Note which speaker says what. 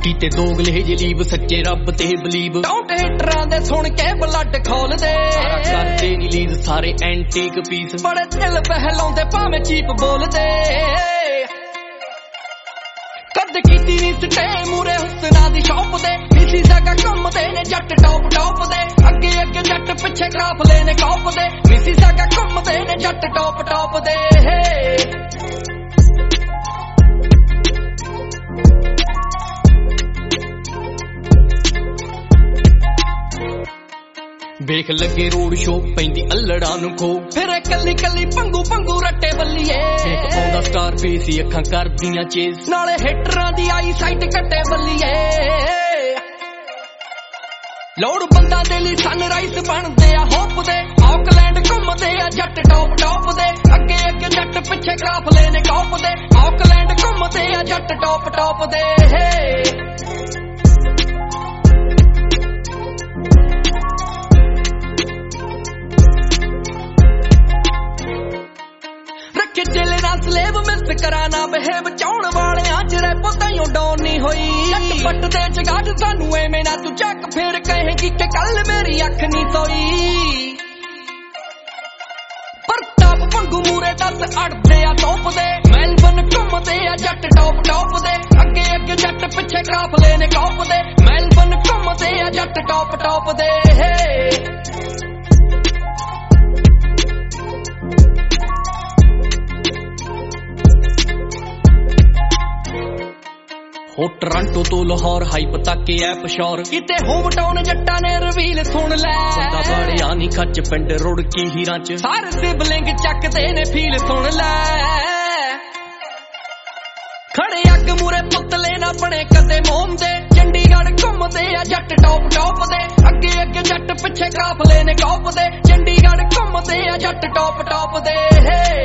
Speaker 1: ਕੀਤੇ ਦੋਗਲੇ ਜਲੀਬ ਸੱਚੇ ਰੱਬ ਤੇ ਬਲੀਵ
Speaker 2: ਟੌਂਟ ਹਿੱਟਰਾਂ ਦੇ ਸੁਣ ਕੇ ਬਲੱਡ ਖੋਲਦੇ
Speaker 1: ਕਰਦੇ ਨੀ ਲੀਡ ਸਾਰੇ ਐਂਟੀਕ ਪੀਸ
Speaker 2: ਬੜੇ ਦਿਲ ਬਹਿਲਾਉਂਦੇ ਭਾਵੇਂ ਚੀਪ ਬੋਲਦੇ ਕਦ ਕੀਤੀ ਨੀ ਸਟੇ ਮੂਰੇ ਹੁਸਨਾਂ ਦੀ ਸ਼ੌਪ ਦੇ ਇਸੀ ਜਗ੍ਹਾ ਘੁੰਮਦੇ ਨੇ ਜੱਟ ਟੌਪ ਟੌਪ ਦੇ ਅੱਗੇ ਅੱਗੇ ਜੱਟ ਪਿੱਛੇ ਕਾਫਲੇ ਨੇ ਕੌਪ ਦੇ ਇਸੀ ਜਗ੍ਹਾ ਘੁੰਮਦੇ ਨੇ ਜੱਟ ਟੌਪ ਟੌਪ ਦੇ
Speaker 1: ਵੇਖ ਲੱਗੇ ਰੋਡ ਸ਼ੋ ਪੈਂਦੀ ਅਲੜਾਂ ਨੂੰ ਖੋ
Speaker 2: ਫਿਰ ਕੱਲੀ ਕੱਲੀ ਪੰਗੂ ਪੰਗੂ ਰੱਟੇ ਬੱਲੀਏ
Speaker 1: ਆਉਂਦਾ ਸਟਾਰ ਫੇਸ ਹੀ ਅੱਖਾਂ ਕਰਦੀਆਂ ਚੇਸ
Speaker 2: ਨਾਲੇ ਹਿੱਟਰਾਂ ਦੀ ਆਈ ਸਾਈਟ ਕੱਟੇ ਬੱਲੀਏ ਲੋੜ ਬੰਦਾ ਦੇ ਲਈ ਸਨਰਾਈਜ਼ ਬਣਦੇ ਆ ਹੋਪ ਦੇ ਆਕਲੈਂਡ ਘੁੰਮਦੇ ਆ ਜੱਟ ਟੌਪ ਟੌਪ ਦੇ ਅੱਗੇ ਅੱਗੇ ਜੱਟ ਪਿੱਛੇ ਕਾਫਲੇ ਨੇ ਕੌਪ ਦੇ ਆਕਲੈਂਡ ਘੁੰਮਦੇ ਆ ਜੱਟ ਟੌਪ ਟੌਪ ਦੇ ਚੇਲੇ ਨਾਲ ਸਲੇਵ ਮਿਸ ਕਰਾਣਾ ਬਿਹੇਵ ਚਾਉਣ ਵਾਲਿਆਂ ਜਿਹੜੇ ਪਤਾਈਓ ਡਾਉਨ ਨਹੀਂ ਹੋਈ ਜੱਟ ਪੱਟ ਦੇ ਜਗਾੜ ਸਾਨੂੰ ਐਵੇਂ ਨਾ ਤੂੰ ਚੱਕ ਫੇਰ ਕਹੇਗੀ ਕਿ ਕੱਲ ਮੇਰੀ ਅੱਖ ਨਹੀਂ ਸੋਈ ਪ੍ਰਤਾਪ ਪੰਗੂ ਮੂਰੇ ਦੱਸ ਅੜਦੇ ਆ ਟੋਪ ਦੇ ਮੈਲਬਨ ਘੁੰਮਦੇ ਆ ਜੱਟ ਟੌਪ ਟੌਪ ਦੇ ਅੱਗੇ ਅੱਗੇ ਜੱਟ ਪਿੱਛੇ ਕਾਫਲੇ ਨੇ ਕੌਪ ਦੇ ਮੈਲਬਨ ਘੁੰਮਦੇ ਆ ਜੱਟ ਟੌਪ ਟੌਪ ਦੇ
Speaker 1: ਹੋ ਟੋਰਾਂਟੋ ਤੋਂ ਲਾਹੌਰ ਹਾਈਪ ਤੱਕ ਐ ਪਸ਼ੌਰ
Speaker 2: ਕਿਤੇ ਹੋਮ ਟਾਊਨ ਜੱਟਾਂ ਨੇ ਰਵੀਲ ਸੁਣ ਲੈ
Speaker 1: ਬੰਦਾ ਬਾੜਿਆ ਨੀ ਖੱਚ ਪਿੰਡ ਰੁੜਕੀ ਹੀਰਾਂ ਚ
Speaker 2: ਸਾਰੇ ਸਿਬਲਿੰਗ ਚੱਕਦੇ ਨੇ ਫੀਲ ਸੁਣ ਲੈ ਖੜੇ ਅੱਗ ਮੂਰੇ ਪੁਤਲੇ ਨਾ ਬਣੇ ਕਦੇ ਮੋਮ ਦੇ ਚੰਡੀਗੜ੍ਹ ਘੁੰਮਦੇ ਆ ਜੱਟ ਟੌਪ ਟੌਪ ਦੇ ਅੱਗੇ ਅੱਗੇ ਜੱਟ ਪਿੱਛੇ ਕਾਫਲੇ ਨੇ ਕੌਪ ਦੇ ਚੰਡੀਗੜ੍ਹ ਘੁੰਮਦੇ ਆ ਜੱਟ ਟੌਪ ਟੌਪ ਦੇ